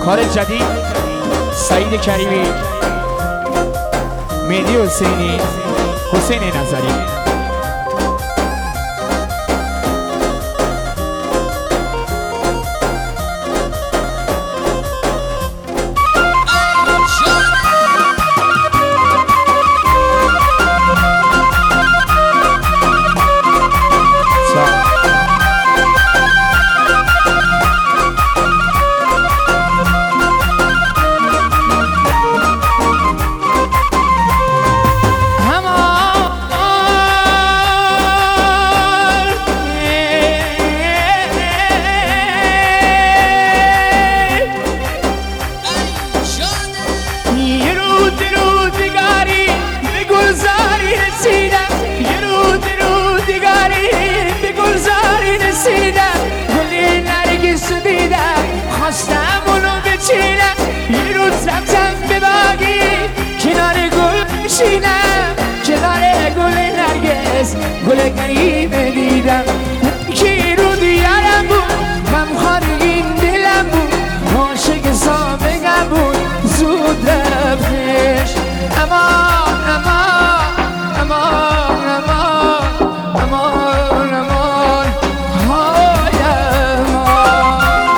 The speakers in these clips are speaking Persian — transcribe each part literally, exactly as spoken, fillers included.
کار جدید سعید کریمی، مهدی حسینی، حسین نظری. گل غریبه دیدم که رو دیارم بود، غمخوار این دلم بود، عاشق سابقم بود، زود رفتش. امان امان امان امان امان امان های امان.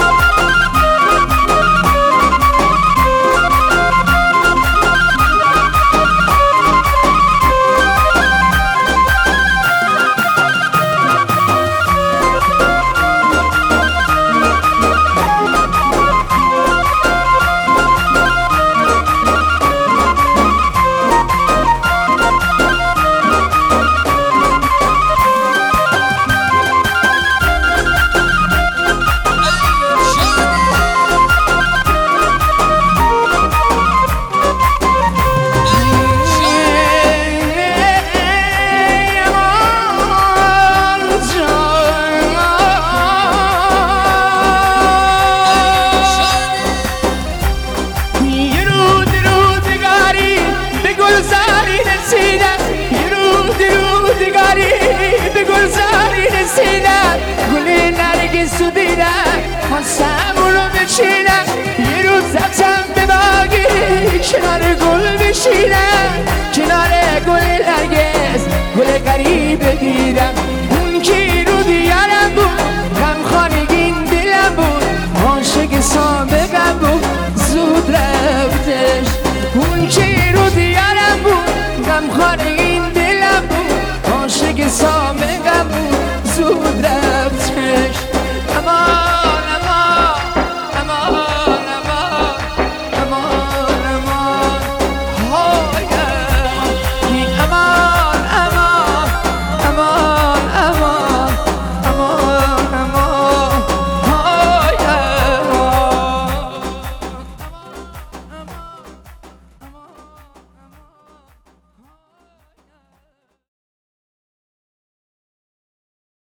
خواستم رو بچینم یه روز رفتم به باقی، کنار گل بشینم کنار گل نرگس، گل غریبه